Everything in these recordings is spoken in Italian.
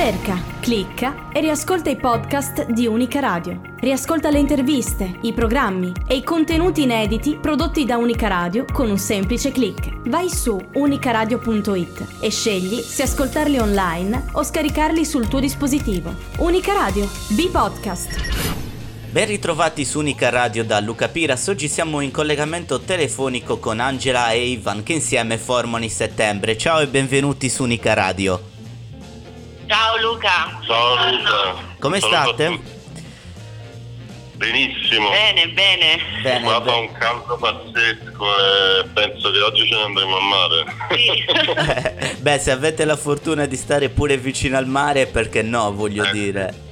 Cerca, clicca e riascolta i podcast di Unica Radio. Riascolta le interviste, i programmi e i contenuti inediti prodotti da Unica Radio con un semplice click. Vai su unicaradio.it e scegli se ascoltarli online o scaricarli sul tuo dispositivo. Unica Radio, B-Podcast. Ben ritrovati su Unica Radio da Luca Piras. Oggi siamo in collegamento telefonico con Angela e Ivan che insieme formano i Settembre. Ciao e benvenuti su Unica Radio. Ciao Luca. Ciao Luca. Come state? Benissimo. Bene. Qua fa un caldo pazzesco e penso che oggi ce ne andremo a mare. Sì. Beh, se avete la fortuna di stare pure vicino al mare, perché no, voglio dire.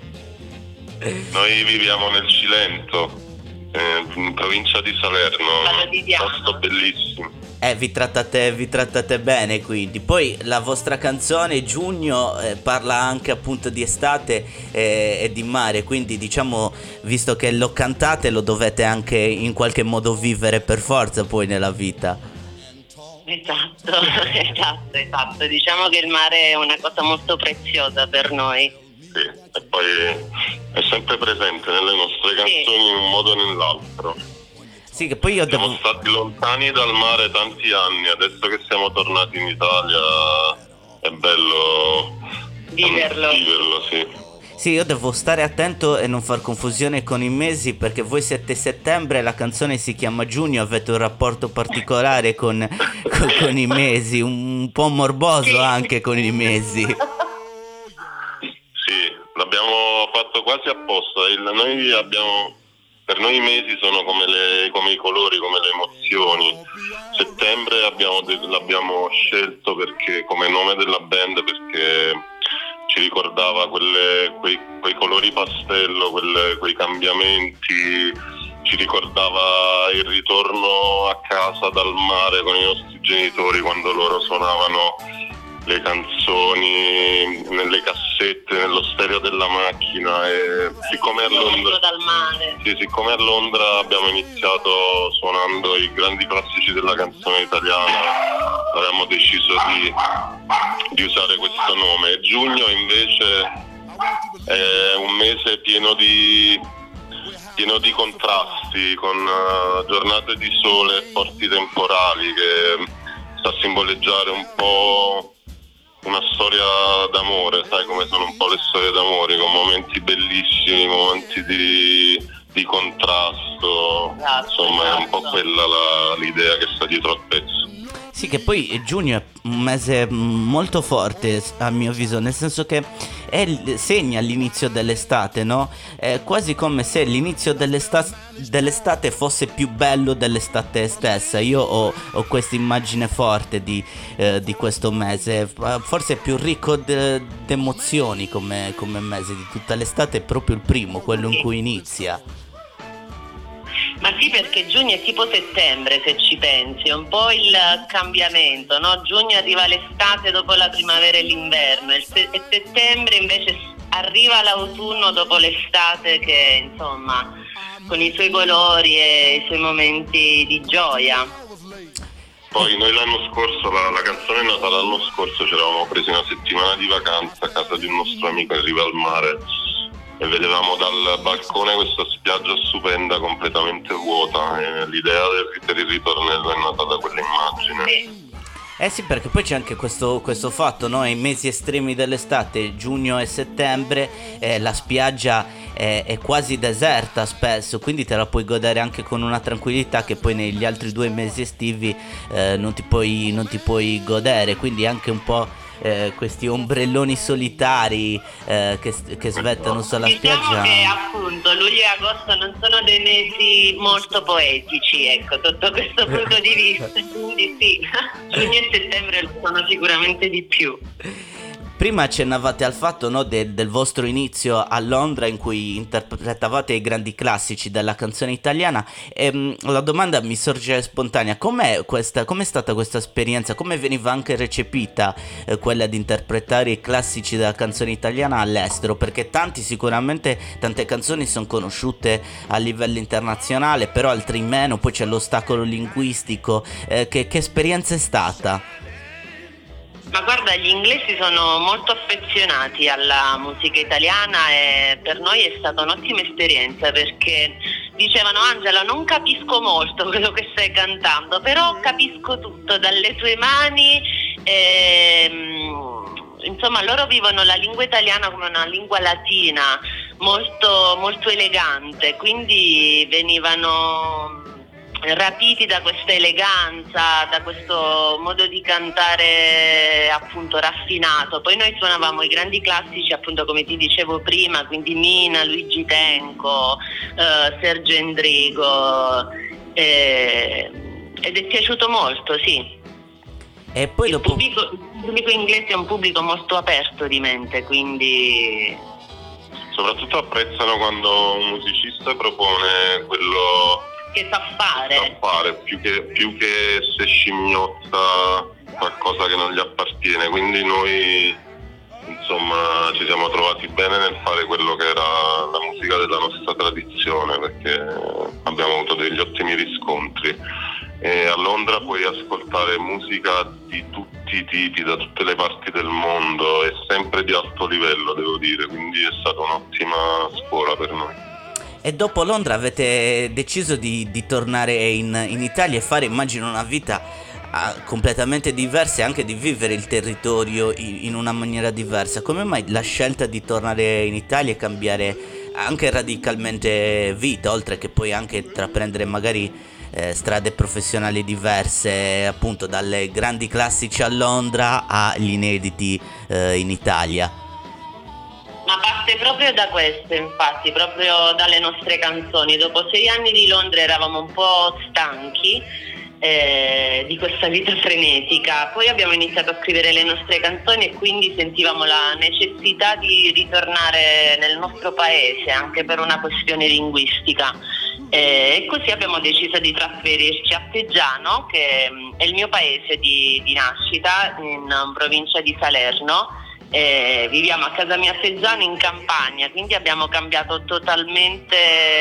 Noi viviamo nel Cilento, in provincia di Salerno, un posto bellissimo. Vi trattate bene, quindi. Poi la vostra canzone Giugno parla anche appunto di estate e di mare, quindi diciamo, visto che lo cantate, lo dovete anche in qualche modo vivere per forza poi nella vita. Esatto. Diciamo che il mare è una cosa molto preziosa per noi. Sì, e poi è sempre presente nelle nostre canzoni in un modo o nell'altro. Sì, che poi siamo stati lontani dal mare tanti anni, adesso che siamo tornati in Italia è bello viverlo, sì. Sì, io devo stare attento e non far confusione con i mesi, perché voi siete Settembre, la canzone si chiama Giugno, avete un rapporto particolare con i mesi, un po' morboso anche con i mesi. L'abbiamo fatto quasi apposta. Per noi i mesi sono come i colori, come le emozioni. Settembre l'abbiamo scelto perché come nome della band, perché ci ricordava quei colori pastello, quei cambiamenti, ci ricordava il ritorno a casa dal mare con i nostri genitori quando loro suonavano le canzoni nelle cassette, nello stereo della macchina, e siccome a Londra abbiamo iniziato suonando i grandi classici della canzone italiana, avevamo deciso di usare questo nome. Giugno invece è un mese pieno di contrasti, con giornate di sole e forti temporali, che sta a simboleggiare un po' una storia d'amore, sai come sono un po' le storie d'amore, con momenti bellissimi, momenti di contrasto, insomma è un po' quella l'idea che sta dietro al pezzo. Sì, che poi giugno è un mese molto forte a mio avviso, nel senso che segna l'inizio dell'estate, no? È quasi come se l'inizio dell'estate fosse più bello dell'estate stessa. Io ho questa immagine forte di questo mese, forse è più ricco d'emozioni come mese di tutta l'estate, è proprio il primo, quello in cui inizia. Ma sì, perché giugno è tipo settembre, se ci pensi, è un po' il cambiamento, no? Giugno arriva l'estate dopo la primavera e l'inverno, e settembre invece arriva l'autunno dopo l'estate, che insomma con i suoi colori e i suoi momenti di gioia. Poi noi l'anno scorso, la canzone è nata l'anno scorso, ci eravamo presi una settimana di vacanza a casa di un nostro amico in riva al mare e vedevamo dal balcone questa spiaggia stupenda completamente vuota, e l'idea per il ritornello è nata da quell'immagine. Sì, perché poi c'è anche questo fatto, no? I mesi estremi dell'estate, giugno e settembre, la spiaggia è quasi deserta spesso, quindi te la puoi godere anche con una tranquillità che poi negli altri 2 mesi estivi non ti puoi godere, quindi anche un po' questi ombrelloni solitari che svettano sulla spiaggia. Diciamo che appunto luglio e agosto non sono dei mesi molto poetici, ecco, sotto questo punto di vista, quindi sì, giugno e settembre lo sono sicuramente di più. Prima accennavate al fatto, no, del vostro inizio a Londra in cui interpretavate i grandi classici della canzone italiana, e la domanda mi sorge spontanea: com'è stata questa esperienza? Come veniva anche recepita quella di interpretare i classici della canzone italiana all'estero? Perché tante canzoni sono conosciute a livello internazionale, però altre meno, poi c'è l'ostacolo linguistico. Che esperienza è stata? Ma guarda, gli inglesi sono molto affezionati alla musica italiana e per noi è stata un'ottima esperienza, perché dicevano: Angela, non capisco molto quello che stai cantando, però capisco tutto dalle tue mani. Insomma, loro vivono la lingua italiana come una lingua latina, molto, molto elegante, quindi venivano rapiti da questa eleganza, da questo modo di cantare appunto raffinato. Poi noi suonavamo i grandi classici, appunto come ti dicevo prima, quindi Mina, Luigi Tenco, Sergio Endrigo, ed è piaciuto molto, sì. E poi il pubblico inglese è un pubblico molto aperto di mente, quindi soprattutto apprezzano quando un musicista propone quello che sa fare, più che se scimmiotta qualcosa che non gli appartiene. Quindi noi insomma ci siamo trovati bene nel fare quello che era la musica della nostra tradizione, perché abbiamo avuto degli ottimi riscontri. E a Londra puoi ascoltare musica di tutti i tipi, da tutte le parti del mondo, e sempre di alto livello, devo dire, quindi è stata un'ottima scuola per noi. E dopo Londra avete deciso di tornare in Italia e fare, immagino, una vita completamente diversa e anche di vivere il territorio in una maniera diversa. Come mai la scelta di tornare in Italia e cambiare anche radicalmente vita, oltre che poi anche intraprendere magari strade professionali diverse, appunto dalle grandi classici a Londra agli inediti in Italia? Ma parte proprio da questo, infatti, proprio dalle nostre canzoni. Dopo 6 anni di Londra eravamo un po' stanchi di questa vita frenetica. Poi abbiamo iniziato a scrivere le nostre canzoni e quindi sentivamo la necessità di ritornare nel nostro paese, anche per una questione linguistica. E così abbiamo deciso di trasferirci a Teggiano, che è il mio paese di nascita, in provincia di Salerno. Viviamo a casa mia a Teggiano, in campagna, quindi abbiamo cambiato totalmente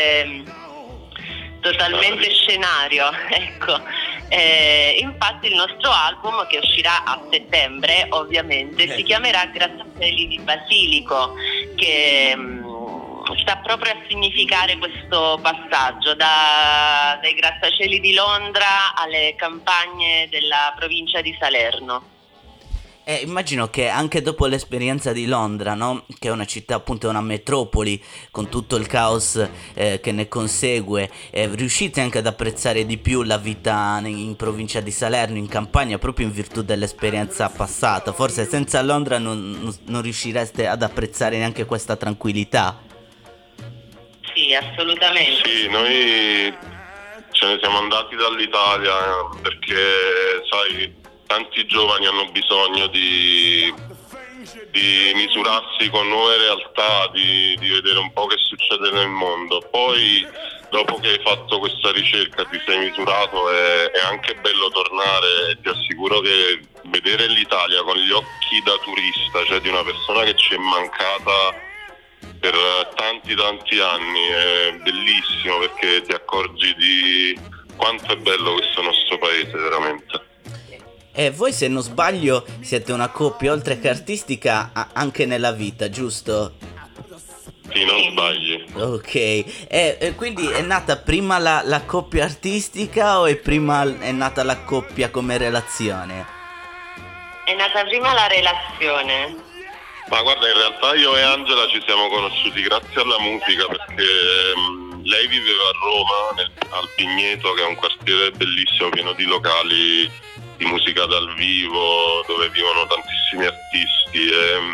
scenario, ecco. Infatti il nostro album, che uscirà a settembre, ovviamente si chiamerà Grattacieli di Basilico, che sta proprio a significare questo passaggio dai grattacieli di Londra alle campagne della provincia di Salerno. Immagino che anche dopo l'esperienza di Londra, no? Che è una città, appunto, una metropoli con tutto il caos che ne consegue, riuscite anche ad apprezzare di più la vita in provincia di Salerno, in campagna, proprio in virtù dell'esperienza passata. Forse senza Londra non riuscireste ad apprezzare neanche questa tranquillità. Sì, assolutamente. Sì, noi ce ne siamo andati dall'Italia perché, sai, tanti giovani hanno bisogno di misurarsi con nuove realtà, di vedere un po' che succede nel mondo. Poi, dopo che hai fatto questa ricerca, ti sei misurato, è anche bello tornare, e ti assicuro che vedere l'Italia con gli occhi da turista, cioè di una persona che ci è mancata per tanti anni, è bellissimo, perché ti accorgi di quanto è bello questo nostro paese, veramente. E voi, se non sbaglio, siete una coppia oltre che artistica anche nella vita, giusto? Sì, non sbagli. Ok, e quindi è nata prima la coppia artistica o prima è nata la coppia come relazione? È nata prima la relazione. Ma guarda, in realtà io e Angela ci siamo conosciuti grazie alla musica, perché lei viveva a Roma, al Pigneto, che è un quartiere bellissimo, pieno di locali di musica dal vivo, dove vivono tantissimi artisti.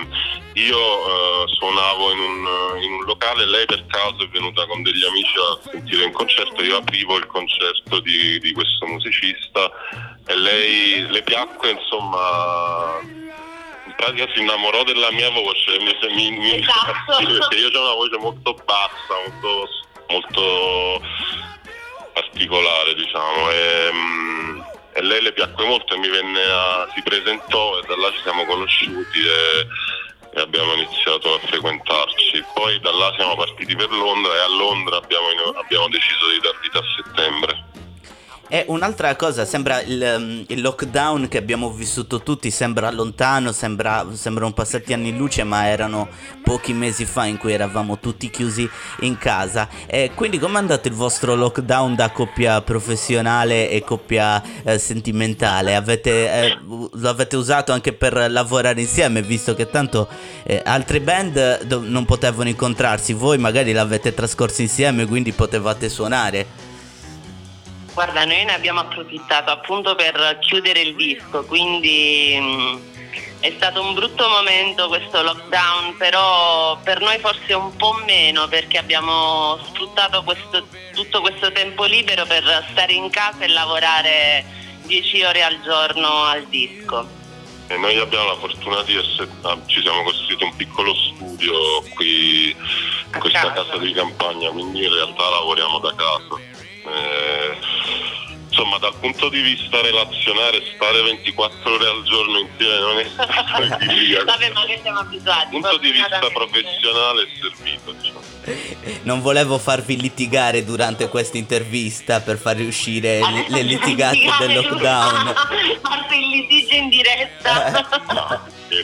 Io suonavo in un locale, lei per caso è venuta con degli amici a sentire un concerto, io aprivo il concerto di questo musicista e lei le piacque, insomma, in pratica si innamorò della mia voce, esatto. Perché io ho una voce molto bassa, molto particolare, diciamo, e lei le piacque molto e si presentò, e da là ci siamo conosciuti e abbiamo iniziato a frequentarci. Poi da là siamo partiti per Londra, e a Londra abbiamo deciso di dar vita a settembre. E un'altra cosa, sembra il lockdown che abbiamo vissuto tutti, sembra lontano, sembrano passati anni luce, ma erano pochi mesi fa in cui eravamo tutti chiusi in casa. E quindi com'è andato il vostro lockdown da coppia professionale e coppia sentimentale? Lo avete usato anche per lavorare insieme, visto che tanto altre band non potevano incontrarsi, voi magari l'avete trascorso insieme, quindi potevate suonare. Guarda, noi ne abbiamo approfittato appunto per chiudere il disco, quindi è stato un brutto momento questo lockdown, però per noi forse un po' meno, perché abbiamo sfruttato tutto questo tempo libero per stare in casa e lavorare 10 ore al giorno al disco. E noi abbiamo la fortuna di ci siamo costruiti un piccolo studio qui in questa casa di campagna, quindi in realtà lavoriamo da casa. Insomma, dal punto di vista relazionale, stare 24 ore al giorno insieme non è vabbè, ma che siamo abituati. Dal punto di vista professionale è servito, diciamo. Non volevo farvi litigare durante questa intervista per far riuscire le litigate del lockdown. Parte il litigio in diretta.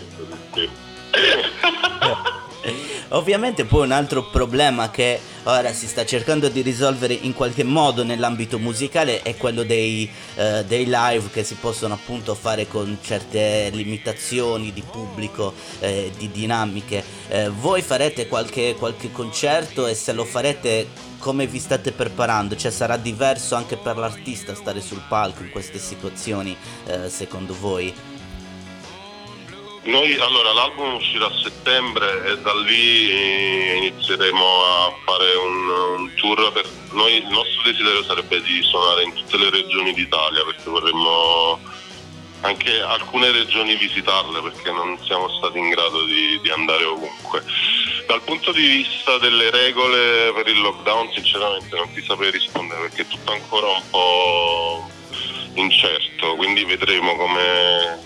Ovviamente poi un altro problema che ora si sta cercando di risolvere in qualche modo nell'ambito musicale è quello dei live, che si possono appunto fare con certe limitazioni di pubblico, di dinamiche. Voi farete qualche concerto, e se lo farete come vi state preparando? Cioè, sarà diverso anche per l'artista stare sul palco in queste situazioni, secondo voi? Allora, l'album uscirà a settembre e da lì inizieremo a fare un tour. Per noi il nostro desiderio sarebbe di suonare in tutte le regioni d'Italia, perché vorremmo anche alcune regioni visitarle, perché non siamo stati in grado di andare ovunque. Dal punto di vista delle regole per il lockdown, sinceramente non ti saprei rispondere, perché è tutto ancora un po' incerto, quindi vedremo come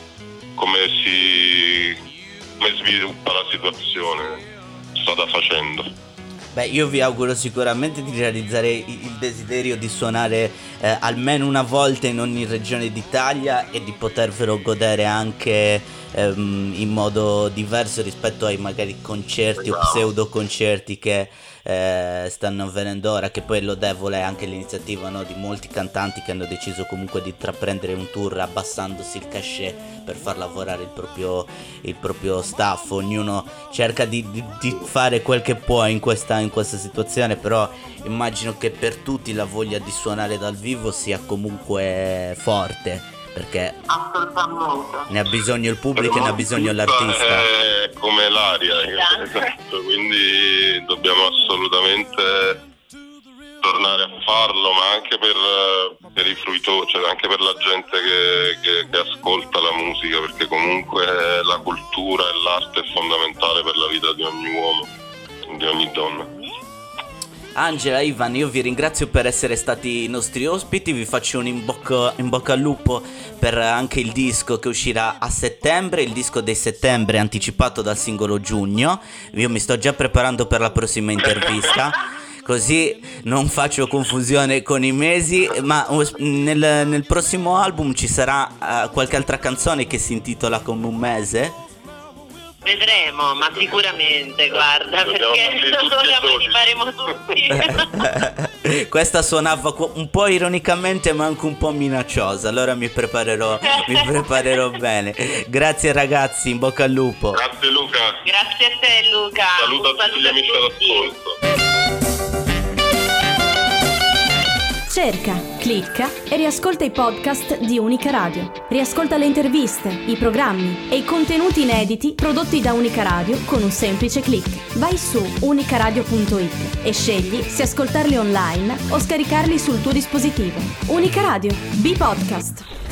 sviluppa la situazione strada facendo. Beh, io vi auguro sicuramente di realizzare il desiderio di suonare almeno una volta in ogni regione d'Italia, e di potervelo godere anche in modo diverso rispetto ai magari concerti o pseudo concerti che stanno avvenendo ora, che poi lodevole è anche l'iniziativa, no, di molti cantanti che hanno deciso comunque di intraprendere un tour abbassandosi il cachet per far lavorare il proprio staff. Ognuno cerca di fare quel che può in questa situazione, però immagino che per tutti la voglia di suonare dal vivo sia comunque forte, perché assolutamente ne ha bisogno il pubblico e ne ha bisogno l'artista. È come l'aria, esatto, quindi dobbiamo assolutamente tornare a farlo, ma anche per i fruitori, cioè anche per la gente che ascolta la musica, perché comunque la cultura e l'arte è fondamentale per la vita di ogni uomo, di ogni donna. Angela, Ivan, io vi ringrazio per essere stati i nostri ospiti, vi faccio un in bocca al lupo per anche il disco che uscirà a settembre, il disco dei settembre anticipato dal singolo giugno. Io mi sto già preparando per la prossima intervista, così non faccio confusione con i mesi, ma nel prossimo album ci sarà qualche altra canzone che si intitola Come un mese? Vedremo, ma sicuramente, guarda, perché lo faremo tutti. Questa suonava un po' ironicamente ma anche un po' minacciosa, allora mi preparerò bene. Grazie ragazzi, in bocca al lupo. Grazie Luca. Grazie a te Luca. Saluto a tutti gli amici all'ascolto. Cerca, clicca e riascolta i podcast di Unica Radio. Riascolta le interviste, i programmi e i contenuti inediti prodotti da Unica Radio con un semplice click. Vai su unicaradio.it e scegli se ascoltarli online o scaricarli sul tuo dispositivo. Unica Radio, B-Podcast.